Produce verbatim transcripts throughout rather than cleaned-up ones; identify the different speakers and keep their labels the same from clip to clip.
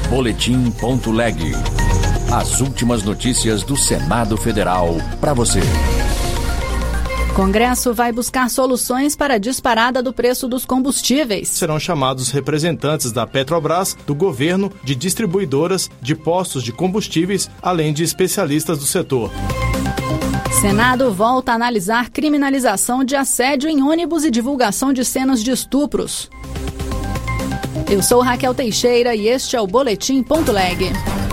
Speaker 1: boletim ponto leg. As últimas notícias do Senado Federal para você.
Speaker 2: Congresso vai buscar soluções para a disparada do preço dos combustíveis.
Speaker 3: Serão chamados representantes da Petrobras, do governo, de distribuidoras, de postos de combustíveis, além de especialistas do setor.
Speaker 2: Senado volta a analisar criminalização de assédio em ônibus e divulgação de cenas de estupros. Eu sou Raquel Teixeira e este é o boletim ponto leg.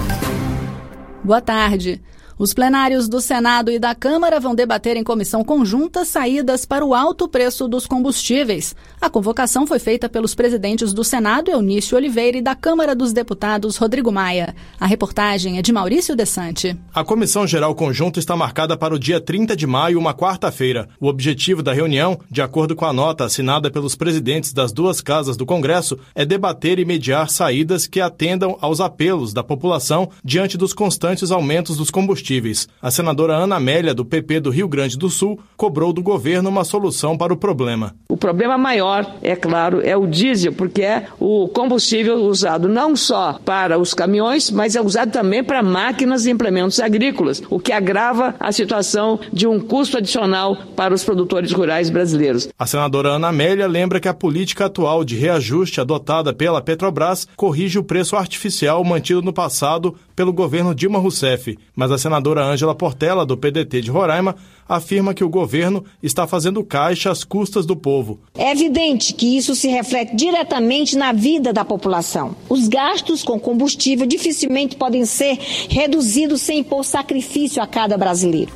Speaker 2: Boa tarde. Os plenários do Senado e da Câmara vão debater em comissão conjunta saídas para o alto preço dos combustíveis. A convocação foi feita pelos presidentes do Senado, Eunício Oliveira, e da Câmara dos Deputados, Rodrigo Maia. A reportagem é de Maurício Desante.
Speaker 3: A Comissão Geral Conjunta está marcada para o dia trinta de maio, uma quarta-feira. O objetivo da reunião, de acordo com a nota assinada pelos presidentes das duas casas do Congresso, é debater e mediar saídas que atendam aos apelos da população diante dos constantes aumentos dos combustíveis. A senadora Ana Amélia, do P P do Rio Grande do Sul, cobrou do governo uma solução para o problema.
Speaker 4: O problema maior, é claro, é o diesel, porque é o combustível usado não só para os caminhões, mas é usado também para máquinas e implementos agrícolas, o que agrava a situação de um custo adicional para os produtores rurais brasileiros.
Speaker 3: A senadora Ana Amélia lembra que a política atual de reajuste adotada pela Petrobras corrige o preço artificial mantido no passado pelo governo Dilma Rousseff, mas a senadora A senadora Ângela Portela, do P D T de Roraima, afirma que o governo está fazendo caixa às custas do povo.
Speaker 5: É evidente que isso se reflete diretamente na vida da população. Os gastos com combustível dificilmente podem ser reduzidos sem impor sacrifício a cada brasileiro.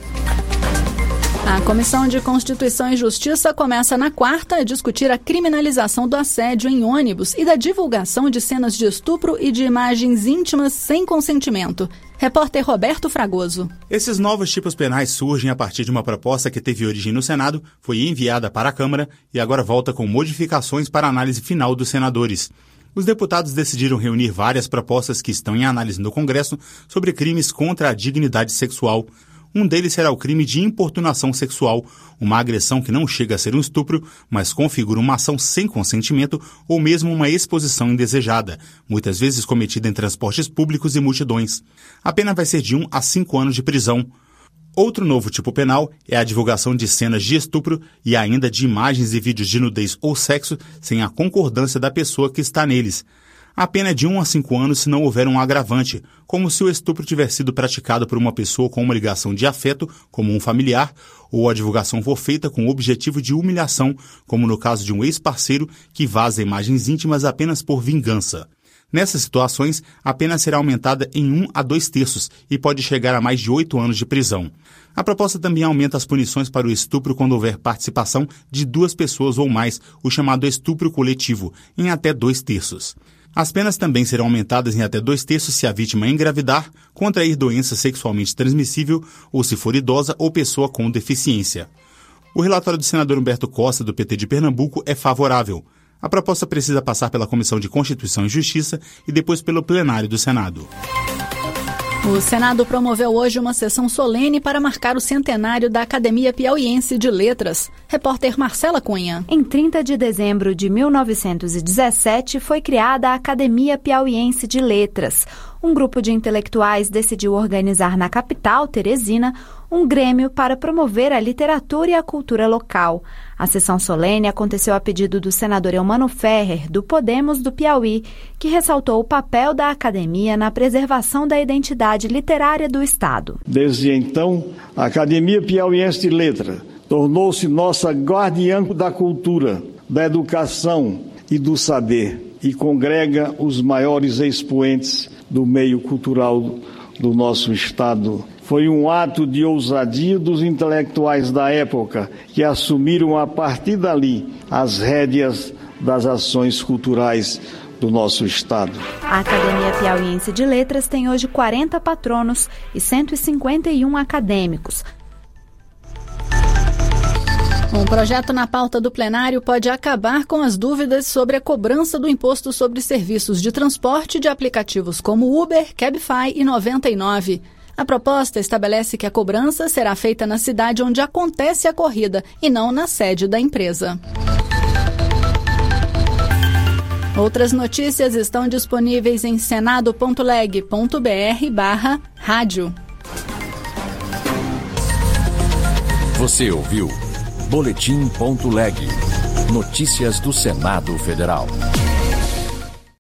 Speaker 2: A Comissão de Constituição e Justiça começa na quarta a discutir a criminalização do assédio em ônibus e da divulgação de cenas de estupro e de imagens íntimas sem consentimento. Repórter Roberto Fragoso.
Speaker 6: Esses novos tipos penais surgem a partir de uma proposta que teve origem no Senado, foi enviada para a Câmara e agora volta com modificações para a análise final dos senadores. Os deputados decidiram reunir várias propostas que estão em análise no Congresso sobre crimes contra a dignidade sexual. Um deles será o crime de importunação sexual, uma agressão que não chega a ser um estupro, mas configura uma ação sem consentimento ou mesmo uma exposição indesejada, muitas vezes cometida em transportes públicos e multidões. A pena vai ser de um a cinco anos de prisão. Outro novo tipo penal é a divulgação de cenas de estupro e ainda de imagens e vídeos de nudez ou sexo sem a concordância da pessoa que está neles. A pena é de um a cinco anos se não houver um agravante, como se o estupro tiver sido praticado por uma pessoa com uma ligação de afeto, como um familiar, ou a divulgação for feita com o objetivo de humilhação, como no caso de um ex-parceiro que vaza imagens íntimas apenas por vingança. Nessas situações, a pena será aumentada em um a dois terços e pode chegar a mais de oito anos de prisão. A proposta também aumenta as punições para o estupro quando houver participação de duas pessoas ou mais, o chamado estupro coletivo, em até dois terços. As penas também serão aumentadas em até dois terços se a vítima engravidar, contrair doença sexualmente transmissível ou se for idosa ou pessoa com deficiência. O relatório do senador Humberto Costa, do P T de Pernambuco, é favorável. A proposta precisa passar pela Comissão de Constituição e Justiça e depois pelo plenário do Senado.
Speaker 2: O Senado promoveu hoje uma sessão solene para marcar o centenário da Academia Piauiense de Letras. Repórter Marcela Cunha.
Speaker 7: Em trinta de dezembro de mil novecentos e dezessete foi criada a Academia Piauiense de Letras. Um grupo de intelectuais decidiu organizar na capital, Teresina, um grêmio para promover a literatura e a cultura local. A sessão solene aconteceu a pedido do senador Eumano Ferrer, do Podemos do Piauí, que ressaltou o papel da academia na preservação da identidade literária do Estado.
Speaker 8: Desde então, a Academia Piauiense de Letras tornou-se nossa guardiã da cultura, da educação e do saber, e congrega os maiores expoentes do meio cultural do nosso Estado. Foi um ato de ousadia dos intelectuais da época que assumiram a partir dali as rédeas das ações culturais do nosso Estado.
Speaker 7: A Academia Piauiense de Letras tem hoje quarenta patronos e cento e cinquenta e um acadêmicos.
Speaker 2: Um projeto na pauta do plenário pode acabar com as dúvidas sobre a cobrança do imposto sobre serviços de transporte de aplicativos como Uber, Cabify e noventa e nove. A proposta estabelece que a cobrança será feita na cidade onde acontece a corrida e não na sede da empresa. Outras notícias estão disponíveis em senado ponto leg ponto br barra rádio.
Speaker 1: Você ouviu Boletim ponto leg. Notícias do Senado Federal.